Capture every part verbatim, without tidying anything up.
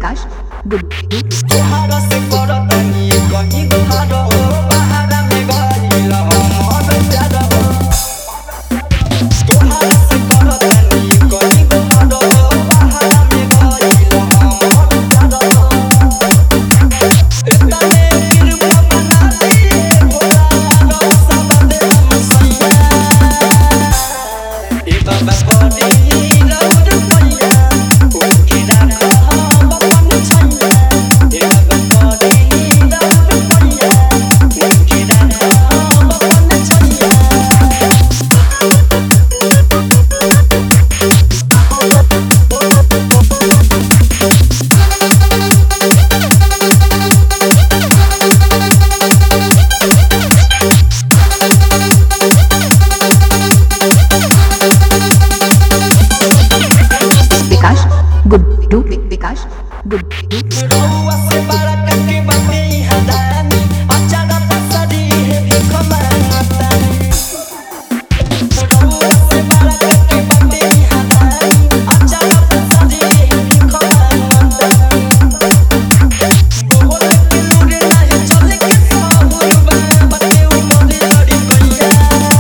विकास good तोहरा से करतनी कहीं गुहारो बाहर में गइल हमर प्यारो तोहरा से करतनी कहीं गुहारो बाहर में गइल हमर प्यारो तने कृपा बना दे गोरा सब दे हम सैया ए बाबा पड़ी रौद पैया ओके राखो हम अपन छैया ए बाबा पड़ी रौद पैया ओके राखो हम अपन छैया Vikas good to Vikas good रउआ से बड़ा करके बाटे हदानी अचारा पसरी है भीख मांगतानी रउआ से बड़ा करके बाटे हदानी अचारा पसरी है भीख मांगतानी बोल के लूरे नहीं चले के साहुर बाटे उमर लड़ी गइया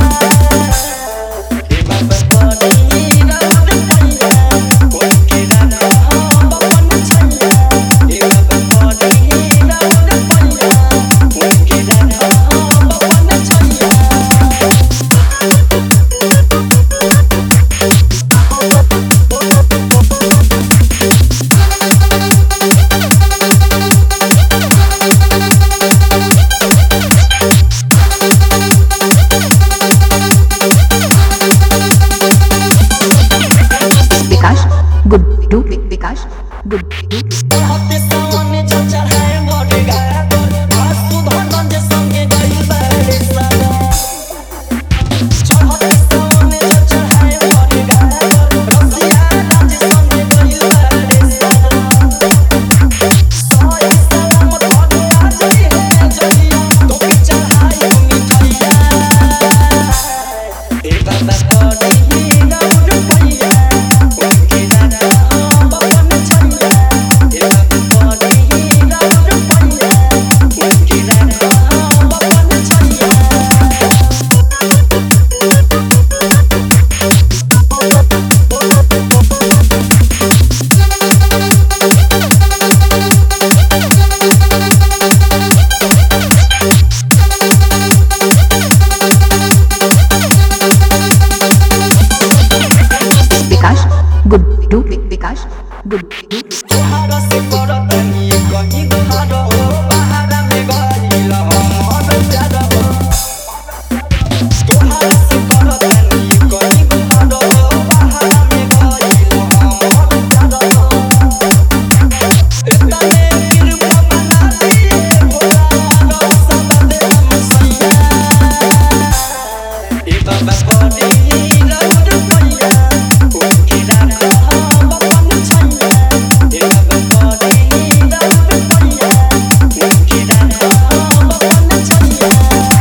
ए बाबा पड़ी रौद पैया ओके राखो हम अपन छैया ए बाबा पड़ी रौद पैया ओके राखो हम अपन छैया Vikas good to Vikas good हते सामने चल चढ़ाए मोरे गागर आसु धनंज संगे गइल बारे सारा हते सामने चल चढ़ाए मोरे गागर रसिया राज संगे गइल बारे सारा सोई सलामत होने आ जाई है जइया तोके चढ़ाई मिठैया ए बाबा पड़ी रौद पैया ओके राखो हम अपन छैया ए बाबा पड़ी रौद पैया ओके राखो हम अपन छैया Vikas good to Vikas good तोहरा से करतनी कहीं गुहारो बाहर में गइल हमर प्यारो तोहरा से करतनी कहीं गुहारो बाहर में गइल हमर प्यारो तने कृपा बना दे गोरा सब दे हम सैया ए बाबा पड़ी रौद पैया ओके राखो हम अपन छैया ए बाबा पड़ी रौद पैया ओके राखो हम अपन छैया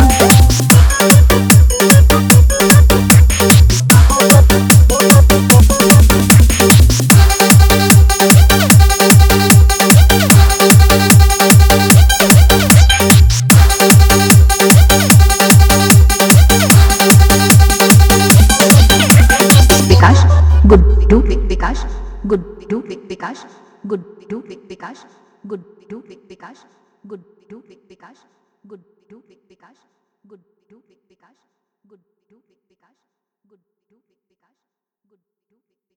Vikas good to Vikas good to Vikas good to Vikas good to Vikas good to Vikas good to Vikas good to Vikas good to Vikas good to Vikas good to Vikas